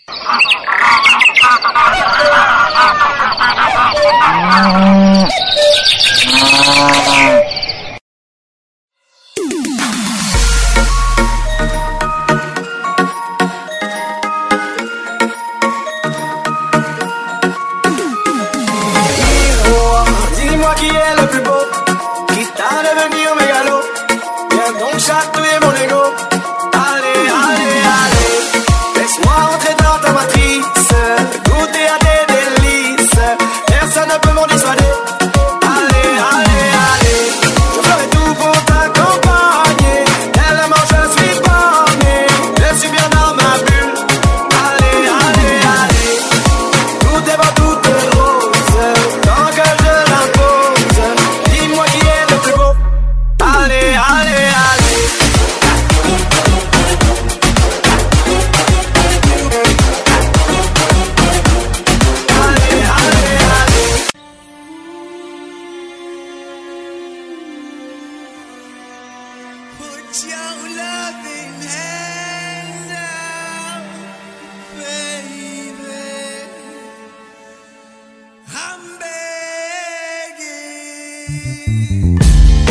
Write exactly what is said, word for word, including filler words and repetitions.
Dis-moi qui est le plus beau, qui t'a devenu au mégalo. Viens donc chatouiller mon ego. Allez, allez, allez, laisse-moi entrer dans ta matrice, goûter à tes délices. Personne ne peut m'en dissuader. Allez, allez, allez, je ferai tout pour t'accompagner. Tellement je suis borné, je suis bien dans ma bulle. Allez, allez, allez, tout est beau, tout est rose, tant que je l'impose. Dis-moi qui est le plus beau. Allez, allez, allez. Allez, allez, allez. Put your loving hand out, baby. I'm begging.